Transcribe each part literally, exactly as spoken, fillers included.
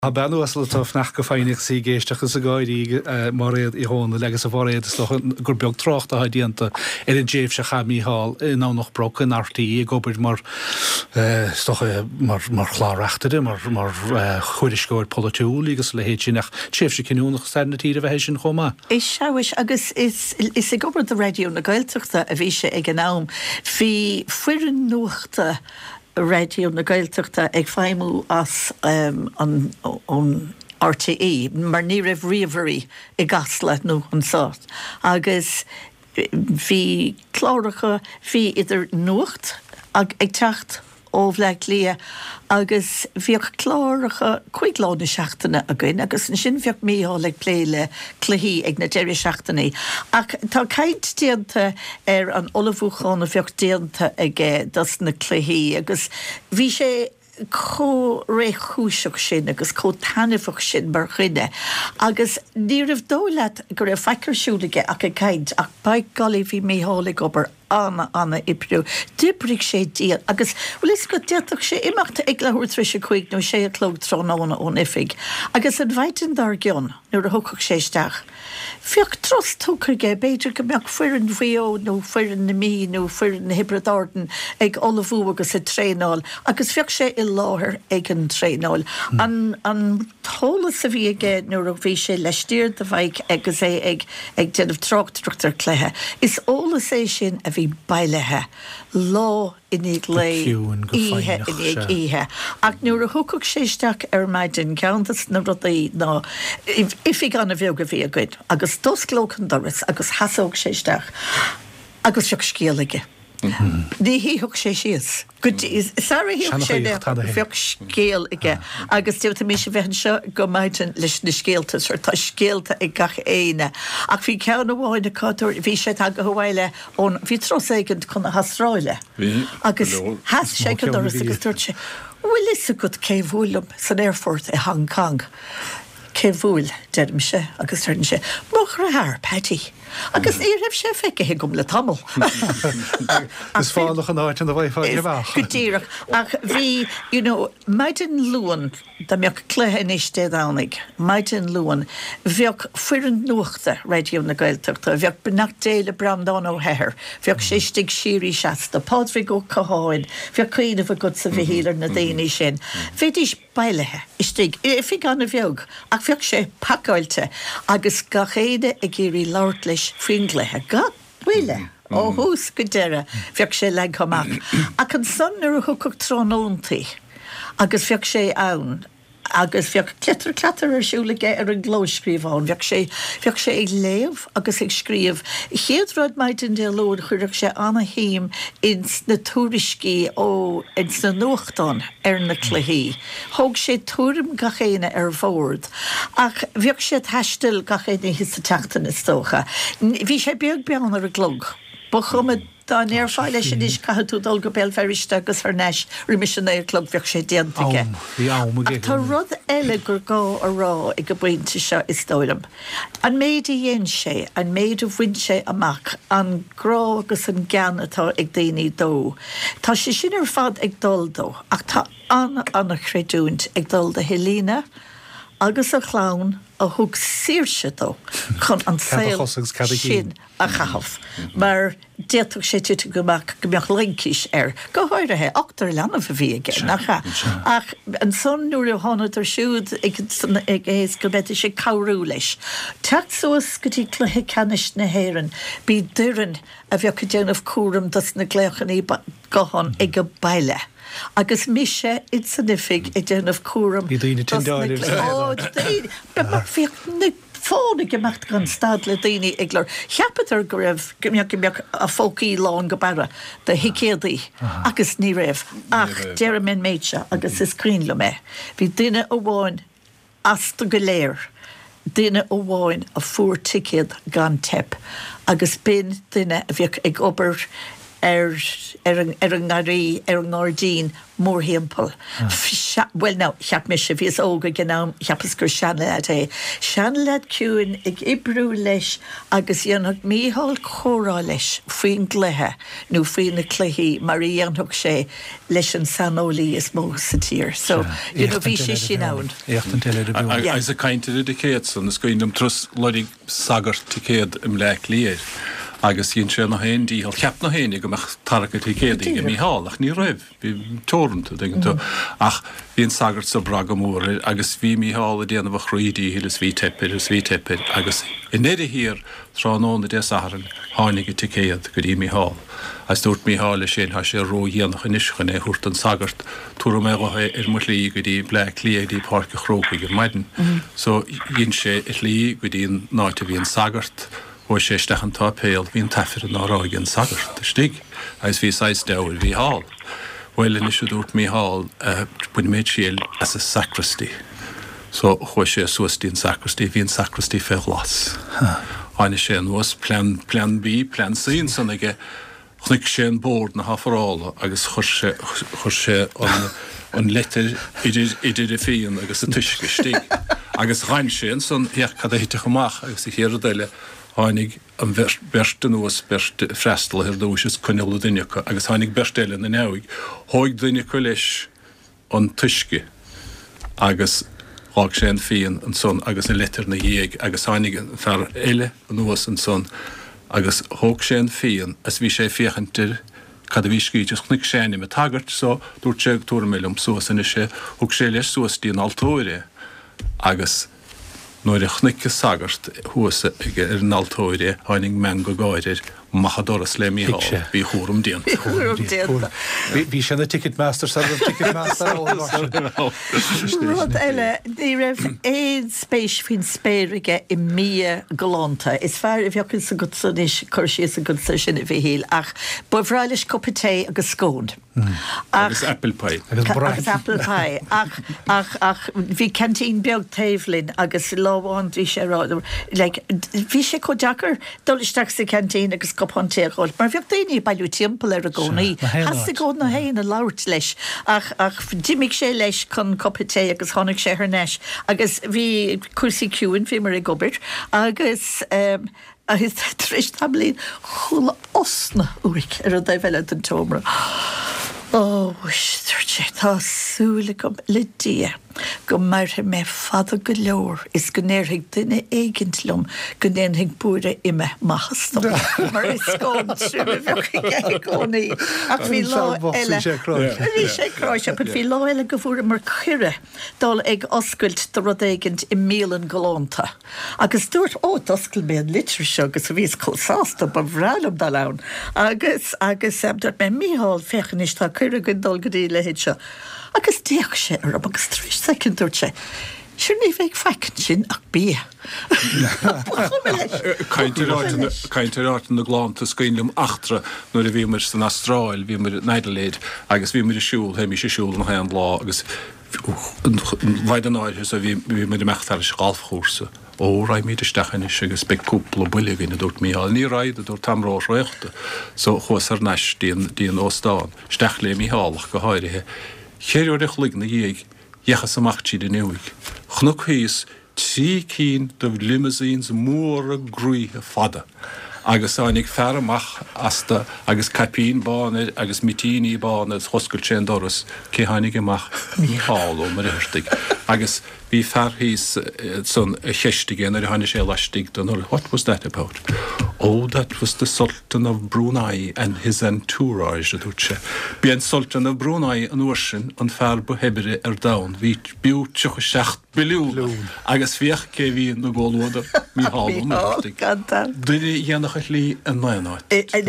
A benú as le toh nach go féinnig sí géisteach is a gáidí mar réad i hóna legus a bhréad is gur beag trocht a haidíanta ar an déobh se chamíáil ná noch broc an artaí gobert mar mar mar chláreachtaide mar mar chuiriscóir polúil agus le héit sin nach tíobh se cinúnach stena tí a bheit sin chomá. Is seis agus is is i gobert a radio na gailteachta a bhí sé ag an nám hí fuirin nuachta radio na gailteachta ag feimú as um, an, an R T E, mar ní raibh riamharí i gasla nó an sát. Agus bhí chláracha bhí idir nuacht ag ag teacht ó bhleag lia agus bhíoh chláracha chuiglána seachtainna a gin agus an sin bheoh míáil ag pléile cluí ag na déir seachtainnaí. Ach tá caiint déanta ar an olafúchána bheoh déanta ag das na cluí agus bhí sé có réchúiseach sin agus có tanifach sin mar chuine agus ní rah dólaat gur a feicirsúlaige ach a caiint ach ba galí bhí míála gobar anna anna ibrú dibrig sé díal agus bhfuil is go déach sé imachta ag leúir trí sé chuig nó sé a clóg trónána ón ifig agus an bhaidin dar gion nuair a thucach séisteach. Fioch tros tucaige beidir go meach fuirin bhío nó fuirin na mí nó fuirin na hibridáden ag olafú agus a tréáil agus fioch sé i láthir ag an tréáil. Mm. An, an tólas a bhí aige nuair a bhí sé leistíir de bhaig agus é ag ag déanamh trochttar cléthe. Is ólas é sin a bhí bailethe lá inig lei ihe inig ihe. Ach nuair a thucach séisteach ar maidin ceantas na rudaí ná if i gan a bheog a bhí a gcuid agus dos glócan doras agus hasóg séisteach agus seach scéalaige. Ní híthg sé sios. Sara híoch sé bheoh scéal ige agus tíobta mí sé bheitn seo go maidin leis na scéaltas ar tá scéalta ag gach éine. Ach bhí ceann bháin na cáúir bhí sé a go bhhaile ón bhí tros éigent chun na hasráile. Agus has sé go doras agus dúirt sé bhfuil is a go céhúlam san airfort i Hong Kong. Céhúil deirm sé agus tuirn sé moch ra haar Patty. Agus ní raibh sé feice gom le tamil. Is fáinach an áit an a bhaid fáil bheach. Go dtíireach ach bhí, you know, maidin luan da meoch cléthe níos déadánig, maidin luan bheoh fuirin nuachta radio na gailteachta, bheoh benach déile Brandán ó Heather, bheoh sé stig sírí seasta, pádhí go caháin, bheoh cuiineh a god sa bhíhílar na daoine sin. Bheitís bailethe istig, if i gan a bheog, ach bheoh sé pacáilte agus gachéide ag géirí láirt leis fringlethe gad bhuiile ó hús go deire bheoh sé le chomach. Ach an son ar a thucach trónóntaí agus bheoh sé ann agus bheoh cletar cletar ar siúlaige ar an glóiscríomháin bheoh sé bheoh sé ag léamh agus ag scríomh chéad rud maidin de lód chuireach sé anna híim ins na túriscí ó ins na nuachtáin ar na cluí. Thóg sé túrim gachéine ar bhórd ach bheoh sé theistil gachéine his sa teachtain is tócha. Bhí sé beag bean ar a glog. Ba chumad dá néir fáile sin is caithe tú dul go béal ferriiste agus ar neis rimissionéir club bheoh sé déantaige. Tá rud eile gur gá a rá ag go buinte seo is dóilm. An méid a dhéon sé, an méid a bhain sé amach, an grá agus an gceann atá ag daoine dó. Tá sé sin ar fad ag dul dó, ach tá anna anna chréidúint ag dul de Helena agus a chlán a thug síirse dó chun an saoil sin a chahabh. Mar déach sé tú goach go meach linkis ar go háirithe achtar lena a bhí aige nachcha. Ach an son nuair a tháina ar siúd ag ééis go bete sé cabhrú leis. Teacht suas go dtí cluthe canis na héireann bí duran a bheoh go déanamh cuaram das na gléochaní gohan ag go baile. Agus mise it sanifig ag déanamh cuaram. Bí daoine tindáir. Ó, be mar bhíoh na fána gemacht gan stad le daoine ag leir. Cheapatar go raibh gimbeach gimbeach a fócaí lán go bara de hicéadaí agus ní raibh. Ach, deire min méidse agus is crin le mé. Bhí duine ó bháin asta go léir. Duine ó bháin a fuair ticéad gan tep. Agus bin duine a bhíoh ag obair ar ar an garí ar an gáirdín mór hímpel. Well ná, cheap me se bhís óga gnám cheappas gur seanlead é. Seanlead ciúin ag ibrú leis agus dhéanamh míhall chórá leis faoin gluthe nó faoin na cluichí mar dhéanamh sé leis an sanolaí is mó sa tír. So, you know, bhí sé sin ann. Écht an teile a bhú. Agus a cainte de céad san is goinnom trus lodig sagart te céad im le líir. Agus hín sé nach hen díhall cheap na hénig go meach tarcha te céad ige mí hálach ní raibh bhí tóranta dingin tú ach hín sagart sa braga mór agus bhí mí hála déanamh chrídí hilas bhí tepir is bhí tepir agus in éidir hir tránóna dé saharan hánig te céad go dí mí hál. As dúirt mí hála sin ha sé ró dhéanach in ischan é húirt an sagart túra mé gothe ar mu lí go dí ble lí dí parca chrópa go maidin. So hín sé i lí go dtíon náite bhí an sagart ó sé stechan tá péal hín tafir an áráig an sagart a stig as bhí seis deir bhí hall. Well in isisiú dúirt mí hall buin méid síl as a sacristy. So chu sé suastíon sacristy hín sacristy fé glas. Aine sé an was plan plan B plan C san ige chnig sé an bord na hafarála agus chur sé chur sé an an letter idir idir a féin agus a tuisce stig. Agus rein sé san heach cad éite chumach agus i chéad deile hánig an berste nuas berste freistal ar dúis cunneala duinecha agus hánig bersteile na neig háig duinecha leis an tuisce agus hág sé an féin an son agus an letter na dhéag agus hánig fear eile an nuas an son agus hág sé an féin as bhí sé féchantir cad a bhí scríteach chnig séna me tagart so dúirt sé túra méilm suas in sé thug sé leis suastíí an altóire agus nóir a chnice sagart thuasa ige ar an altóire hánig men go gáidir machadoras le mí bhí chórum díon. Bhí sé na Ticketmaster sa Ticketmaster Rud eile ní raibh éad spéis fin spéirige i mí golánta. Is fear a bheocann sa good san is chuir sé a good sin a bhí híl ach ba bhráilis copaté agus scónd. Agus apple pie. Agus apple pie. Ach ach ach bhí cantín beag taiflinn agus láháin bhí sé rá. Like bhí sé có deacar dolisteach sa cantín agus gopantéáil, mar bheoh daoine bailú timppla ar a gcónaí. Has a gcóna héin a láirt leis ach ach dimig sé leis chun copaté agus tháinig sé ar neis agus bhí cuasaí ciúin bhí mar i gobert agus um, agus tríis tablín chula osna uic ar a daibheile an tómra. Ó, sé tásúla go le dia go mar me fada go leor is go néirigh duine éigentlum go néirigh búra ime machasnom. Mar is scón trúna bheocha gcónaí ach bhí lá eile. Bhí sé cráis ach bhí lá eile go bhúra mar chuire dal ag oscailt do rud éigent i mílan golánta. Agus dúirt ó oscail mé an litir seo agus a bhís cósásta ba bhrálam dá lán. Agus agus dúirt mé míhall fechan is tá chuire go dul go dtí le héid seo. Agus déach sé ar agus trí second dúirt sé. Siúr ní bheith fecinn sin ach bí. Caintear áit na glánta scainlumm achtra nuair a bhí mar san Astráil, bhí mar Neideléid agus bhí mar a siúl, heimi sé siúl na an lá agus bhaid an áirthas a bhí mar a meachtar is gáalfchúrsa. Ó raid míad istechan is agus be cúpla buile gine dúirt míáil ní raid a dúirt tamrás roiachta so chus ar neis díon óstáin stech le mí hálach go háirithe chéirúir ach lig na dhéag dhechas amachtíí de nuig chnuk híos trí cín do limousines mór a grúi a fada agus ánig fear amach asta agus capín bána agus mitíní bána thoscail sé doras cé hánig amach ní háló mar hirtig agus bhí fear hís son a cheistig ar hána sé leistig don what was that about? Oh, that was the Sultan of Brunei and his entourage, dúirse. Bí an Sultan of Brunei an uairsin an fear bu hebire ar dain, hí bíú tucha seacht biliún agus fioch cé bhí na ggóilúda mí háló mar hirtig. Duine dhéanach a lí an naáid.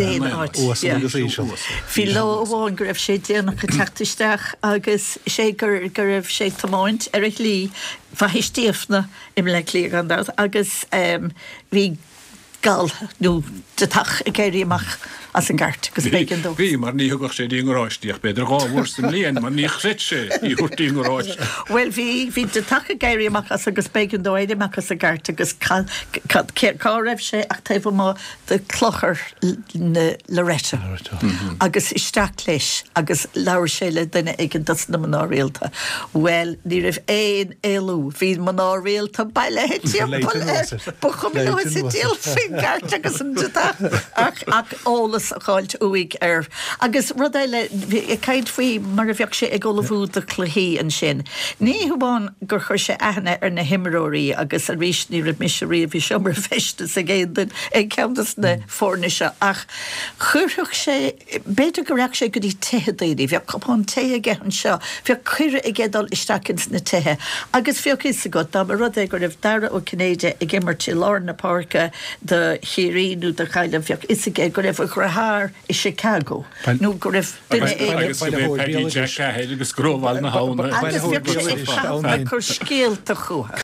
Bhí lá bháin go raibh sé déanach go teachtisteach agus sé gur gur raibh sé tamáint ar lí fahistíofna im le lí an dat agus um, bhí gal nó de tach a géirí amach as an gart gus beigen do. Bhí mar ní thugach sé díráistíoch beidir gáhúir sem líon mar ní chrit sé í chuirtí ráis. Well hí hí de take géirí amach as agus beigen do éidir amach as a gart agus cá raibh sé ach taobh má de clochar le réite. Agus isteach leis agus leir sé le duine ag an das na maná réalta. Well, ní raibh éon éú hí maná réalta bailile hetíompel bu chum sé díal fin gart agus an ach ach ólas a cháilt uig ar. Agus rud eile i caiid faoi mar a bheoh sé ag olahú de chluhíí an sin. Ní thuáin gur chuir sé aithne ar na himimeóí agus a rís ní ra misisií a bhí seomar feiste a géan ag ceantas na fórneise ach chuirthach sé beidir go raach sé go dtí tehadaí bheoh copán té a gcean seo bheoh chuire i ggédal isteachins na tuthe. Agus bheoh is a go dá mar rud é gur raibh dara ó Cnéide ag gimmar tí lá na parca de chéiríú de chaile bheoh is a gé go raibh a grthár i Chicago. Nó go raibh agus go bhéh Peggy Jack agus gróháil na hána. Agus bheoh sé ag chu scéalta chuatha.